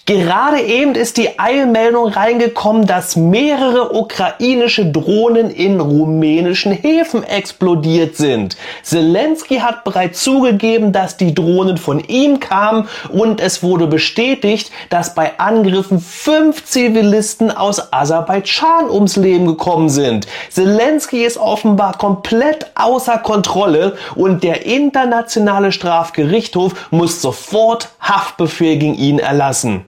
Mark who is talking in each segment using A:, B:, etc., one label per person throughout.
A: Gerade eben ist die Eilmeldung reingekommen, dass mehrere ukrainische Drohnen in rumänischen Häfen explodiert sind. Zelensky hat bereits zugegeben, dass die Drohnen von ihm kamen und es wurde bestätigt, dass bei Angriffen 5 Zivilisten aus Aserbaidschan ums Leben gekommen sind. Zelensky ist offenbar komplett außer Kontrolle und der Internationale Strafgerichtshof muss sofort Haftbefehl gegen ihn erlassen.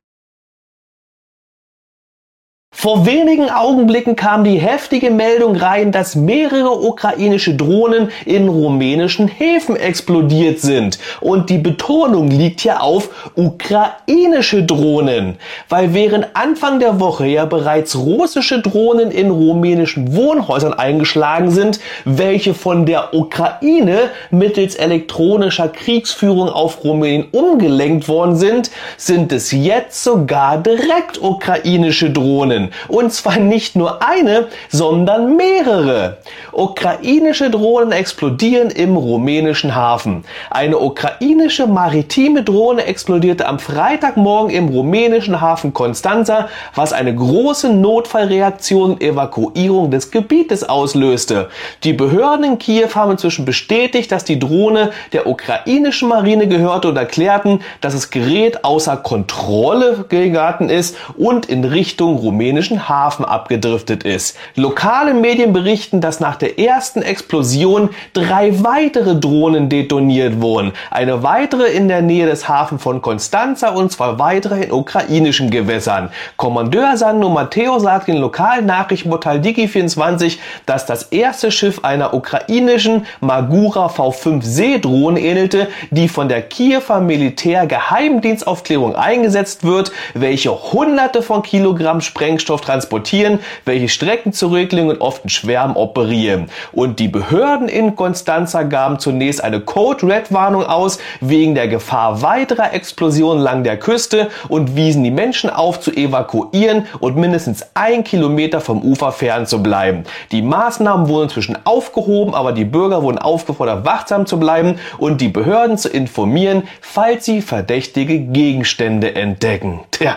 A: Vor wenigen Augenblicken kam die heftige Meldung rein, dass mehrere ukrainische Drohnen in rumänischen Häfen explodiert sind. Und die Betonung liegt hier auf ukrainische Drohnen. Weil während Anfang der Woche ja bereits russische Drohnen in rumänischen Wohnhäusern eingeschlagen sind, welche von der Ukraine mittels elektronischer Kriegsführung auf Rumänien umgelenkt worden sind, sind es jetzt sogar direkt ukrainische Drohnen. Und zwar nicht nur eine, sondern mehrere. Ukrainische Drohnen explodieren im rumänischen Hafen. Eine ukrainische maritime Drohne explodierte am Freitagmorgen im rumänischen Hafen Constanța, was eine große Notfallreaktion und Evakuierung des Gebietes auslöste. Die Behörden in Kiew haben inzwischen bestätigt, dass die Drohne der ukrainischen Marine gehörte und erklärten, dass das Gerät außer Kontrolle geraten ist und in Richtung rumänischen Hafen abgedriftet ist. Lokale Medien berichten, dass nach der ersten Explosion 3 weitere Drohnen detoniert wurden. Eine weitere in der Nähe des Hafens von Constanța und 2 weitere in ukrainischen Gewässern. Kommandeur Sandro Matteo sagt in lokalen Nachrichtenportal Digi24, dass das erste Schiff einer ukrainischen Magura V5 Seedrohne ähnelte, die von der Kiewer Militärgeheimdienstaufklärung eingesetzt wird, welche Hunderte von Kilogramm Sprengstoff transportieren, welche Strecken zurücklegen und oft in Schwärmen operieren. Und die Behörden in Constanța gaben zunächst eine Code-Red-Warnung aus, wegen der Gefahr weiterer Explosionen lang der Küste und wiesen die Menschen auf, zu evakuieren und mindestens 1 Kilometer vom Ufer fern zu bleiben. Die Maßnahmen wurden inzwischen aufgehoben, aber die Bürger wurden aufgefordert, wachsam zu bleiben und die Behörden zu informieren, falls sie verdächtige Gegenstände entdecken. Tja.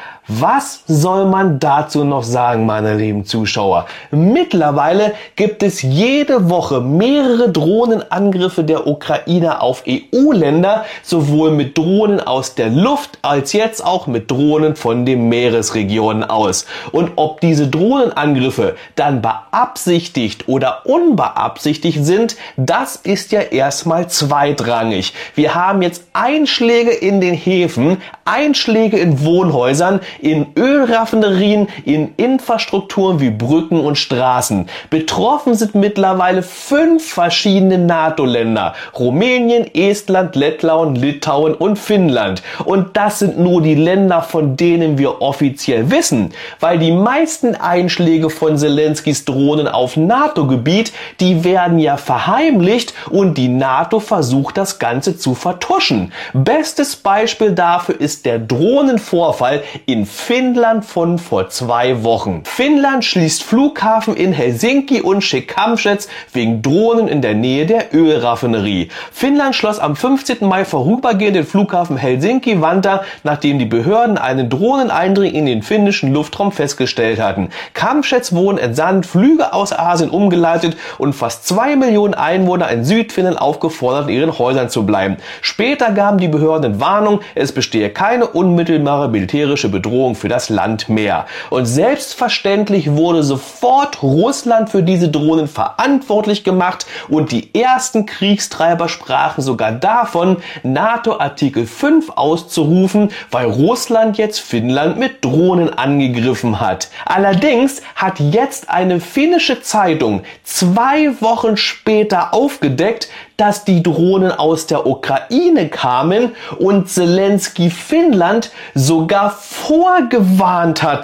A: Was soll man dazu noch sagen, meine lieben Zuschauer? Mittlerweile gibt es jede Woche mehrere Drohnenangriffe der Ukrainer auf EU-Länder, sowohl mit Drohnen aus der Luft als jetzt auch mit Drohnen von den Meeresregionen aus. Und ob diese Drohnenangriffe dann beabsichtigt oder unbeabsichtigt sind, das ist ja erstmal zweitrangig. Wir haben jetzt Einschläge in den Häfen, Einschläge in Wohnhäusern, in Ölraffinerien, in Infrastrukturen wie Brücken und Straßen. Betroffen sind mittlerweile 5 verschiedene NATO-Länder. Rumänien, Estland, Lettland, Litauen und Finnland. Und das sind nur die Länder, von denen wir offiziell wissen. Weil die meisten Einschläge von Zelenskys Drohnen auf NATO-Gebiet, die werden ja verheimlicht und die NATO versucht das Ganze zu vertuschen. Bestes Beispiel dafür ist der Drohnenvorfall in Finnland von vor 2 Wochen. Finnland schließt Flughafen in Helsinki und Schikamschetz wegen Drohnen in der Nähe der Ölraffinerie. Finnland schloss am 15. Mai vorübergehend den Flughafen Helsinki-Vantaa, nachdem die Behörden einen Drohneneindringen in den finnischen Luftraum festgestellt hatten. Kamschetz wurden entsandt, Flüge aus Asien umgeleitet und fast 2 Millionen Einwohner in Südfinnland aufgefordert, in ihren Häusern zu bleiben. Später gaben die Behörden Warnung, es bestehe keine unmittelbare militärische Bedrohung für das Land mehr. Und selbstverständlich wurde sofort Russland für diese Drohnen verantwortlich gemacht und die ersten Kriegstreiber sprachen sogar davon, NATO-Artikel 5 auszurufen, weil Russland jetzt Finnland mit Drohnen angegriffen hat. Allerdings hat jetzt eine finnische Zeitung 2 Wochen später aufgedeckt, dass die Drohnen aus der Ukraine kamen und Zelensky Finnland sogar vorgewarnt hatte.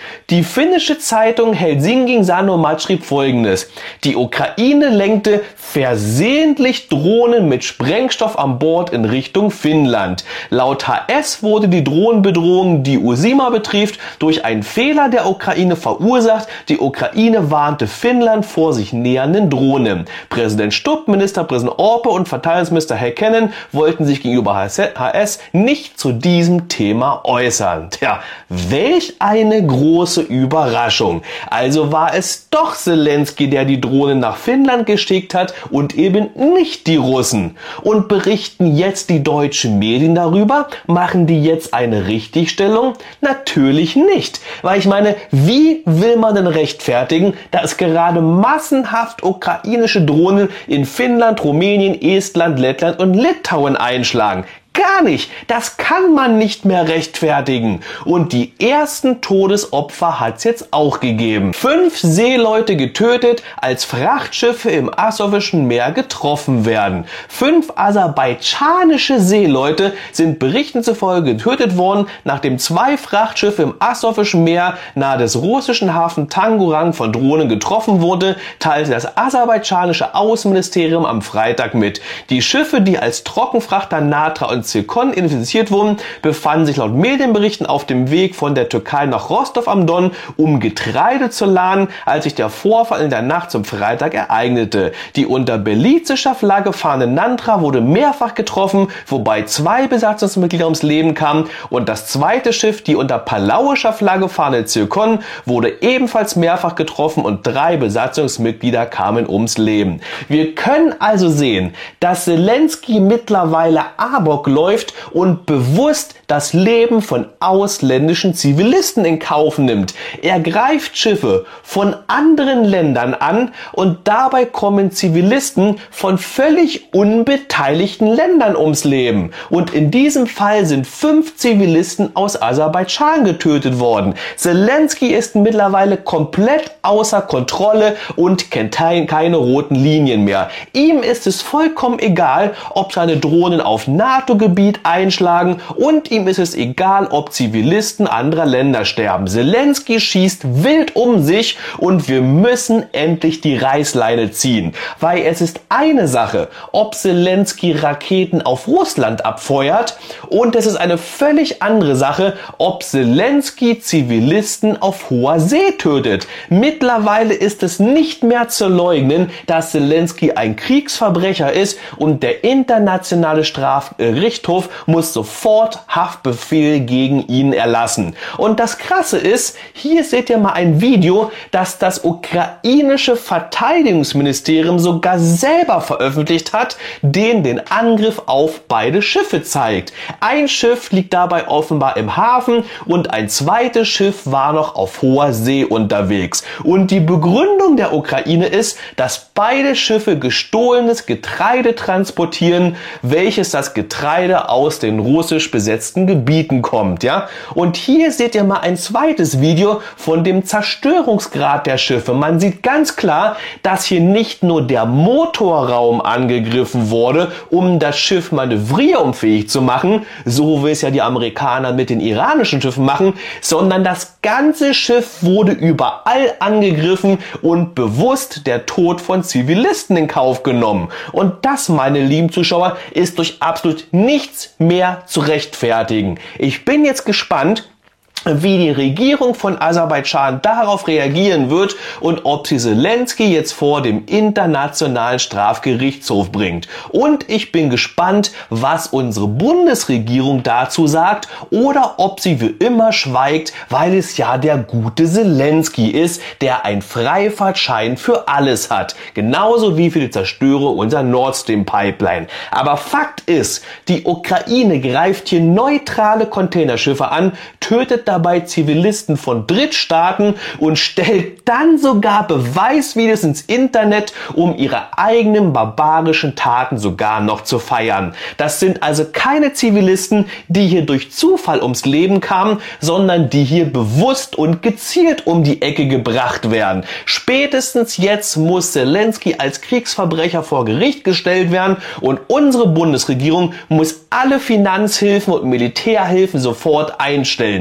A: Die finnische Zeitung Helsingin Sanomat schrieb Folgendes: Die Ukraine lenkte versehentlich Drohnen mit Sprengstoff an Bord in Richtung Finnland. Laut HS wurde die Drohnenbedrohung, die Uusimaa betrifft, durch einen Fehler der Ukraine verursacht. Die Ukraine warnte Finnland vor sich nähernden Drohnen. Präsident Stubb, Ministerpräsident Orpo und Verteidigungsminister Häkkänen wollten sich gegenüber HS nicht zu diesem Thema äußern. Tja, welch eine große Überraschung. Also war es doch Zelensky, der die Drohnen nach Finnland geschickt hat und eben nicht die Russen. Und berichten jetzt die deutschen Medien darüber? Machen die jetzt eine Richtigstellung? Natürlich nicht. Weil ich meine, wie will man denn rechtfertigen, dass gerade massenhaft ukrainische Drohnen in Finnland, Rumänien, Estland, Lettland und Litauen einschlagen? Gar nicht. Das kann man nicht mehr rechtfertigen. Und die ersten Todesopfer hat's jetzt auch gegeben. 5 Seeleute getötet, als Frachtschiffe im Asowischen Meer getroffen werden. 5 aserbaidschanische Seeleute sind Berichten zufolge getötet worden, nachdem 2 Frachtschiffe im Asowischen Meer nahe des russischen Hafen Tangerang von Drohnen getroffen wurde, teilte das aserbaidschanische Außenministerium am Freitag mit. Die Schiffe, die als Trockenfrachter Natra und Zirkon identifiziert wurden, befanden sich laut Medienberichten auf dem Weg von der Türkei nach Rostov am Don, um Getreide zu laden, als sich der Vorfall in der Nacht zum Freitag ereignete. Die unter belizischer Flagge fahrende Natra wurde mehrfach getroffen, wobei 2 Besatzungsmitglieder ums Leben kamen, und das zweite Schiff, die unter palauischer Flagge fahrende Zirkon, wurde ebenfalls mehrfach getroffen und 3 Besatzungsmitglieder kamen ums Leben. Wir können also sehen, dass Zelensky mittlerweile Amok läuft und bewusst das Leben von ausländischen Zivilisten in Kauf nimmt. Er greift Schiffe von anderen Ländern an und dabei kommen Zivilisten von völlig unbeteiligten Ländern ums Leben. Und in diesem Fall sind 5 Zivilisten aus Aserbaidschan getötet worden. Zelensky ist mittlerweile komplett außer Kontrolle und kennt keine roten Linien mehr. Ihm ist es vollkommen egal, ob seine Drohnen auf NATO-Gebiet einschlagen, und ihm ist es egal, ob Zivilisten anderer Länder sterben. Zelensky schießt wild um sich und wir müssen endlich die Reißleine ziehen. Weil es ist eine Sache, ob Zelensky Raketen auf Russland abfeuert, und es ist eine völlig andere Sache, ob Zelensky Zivilisten auf hoher See tötet. Mittlerweile ist es nicht mehr zu leugnen, dass Zelensky ein Kriegsverbrecher ist, und der internationale Strafgerichtshof muss sofort Haftbefehl gegen ihn erlassen. Und das Krasse ist, hier seht ihr mal ein Video, das das ukrainische Verteidigungsministerium sogar selber veröffentlicht hat, den Angriff auf beide Schiffe zeigt. Ein Schiff liegt dabei offenbar im Hafen und ein zweites Schiff war noch auf hoher See unterwegs. Und die Begründung der Ukraine ist, dass beide Schiffe gestohlenes Getreide transportieren, welches das Getreide aus den russisch besetzten Gebieten kommt, ja? Und hier seht ihr mal ein zweites Video von dem Zerstörungsgrad der Schiffe. Man sieht ganz klar, dass hier nicht nur der Motorraum angegriffen wurde, um das Schiff manövrierunfähig zu machen, so wie es ja die Amerikaner mit den iranischen Schiffen machen, sondern das ganze Schiff wurde überall angegriffen und bewusst der Tod von Zivilisten in Kauf genommen. Und das, meine lieben Zuschauer, ist durch absolut nichts mehr zu rechtfertigen. Ich bin jetzt gespannt, wie die Regierung von Aserbaidschan darauf reagieren wird und ob sie Zelensky jetzt vor dem Internationalen Strafgerichtshof bringt. Und ich bin gespannt, was unsere Bundesregierung dazu sagt, oder ob sie wie immer schweigt, weil es ja der gute Zelensky ist, der einen Freifahrtschein für alles hat. Genauso wie für die Zerstörung unserer Nord Stream Pipeline. Aber Fakt ist, die Ukraine greift hier neutrale Containerschiffe an, tötet dabei Zivilisten von Drittstaaten und stellt dann sogar Beweisvideos ins Internet, um ihre eigenen barbarischen Taten sogar noch zu feiern. Das sind also keine Zivilisten, die hier durch Zufall ums Leben kamen, sondern die hier bewusst und gezielt um die Ecke gebracht werden. Spätestens jetzt muss Zelensky als Kriegsverbrecher vor Gericht gestellt werden und unsere Bundesregierung muss alle Finanzhilfen und Militärhilfen sofort einstellen.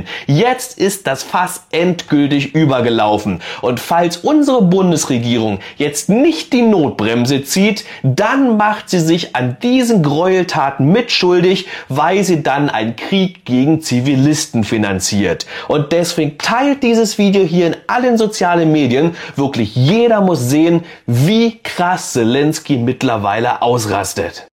A: Jetzt ist das Fass endgültig übergelaufen. Und falls unsere Bundesregierung jetzt nicht die Notbremse zieht, dann macht sie sich an diesen Gräueltaten mitschuldig, weil sie dann einen Krieg gegen Zivilisten finanziert. Und deswegen teilt dieses Video hier in allen sozialen Medien. Wirklich jeder muss sehen, wie krass Zelensky mittlerweile ausrastet.